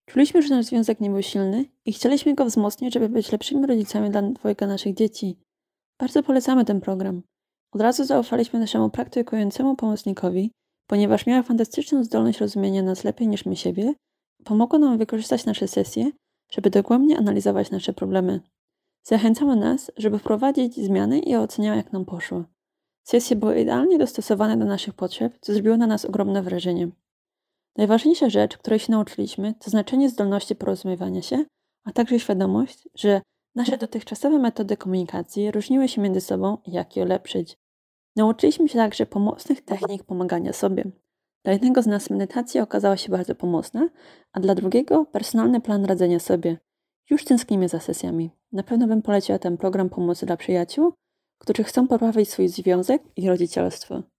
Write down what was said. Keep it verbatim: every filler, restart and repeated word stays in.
Czuliśmy, że nasz związek nie był silny i chcieliśmy go wzmocnić, żeby być lepszymi rodzicami dla dwojga naszych dzieci. Bardzo polecamy ten program. Od razu zaufaliśmy naszemu praktykującemu pomocnikowi, ponieważ miała fantastyczną zdolność rozumienia nas lepiej niż my siebie i pomogła nam wykorzystać nasze sesje, żeby dogłębnie analizować nasze problemy. Zachęcała nas, żeby wprowadzić zmiany i oceniała, jak nam poszło. Sesje były idealnie dostosowane do naszych potrzeb, co zrobiło na nas ogromne wrażenie. Najważniejsza rzecz, której się nauczyliśmy, to znaczenie zdolności porozumiewania się, a także świadomość, że nasze dotychczasowe metody komunikacji różniły się między sobą i jak je ulepszyć. Nauczyliśmy się także pomocnych technik pomagania sobie. Dla jednego z nas medytacja okazała się bardzo pomocna, a dla drugiego personalny plan radzenia sobie. Już tęsknimy za sesjami. Na pewno bym poleciła ten program pomocy dla przyjaciół, którzy chcą poprawić swój związek i rodzicielstwo.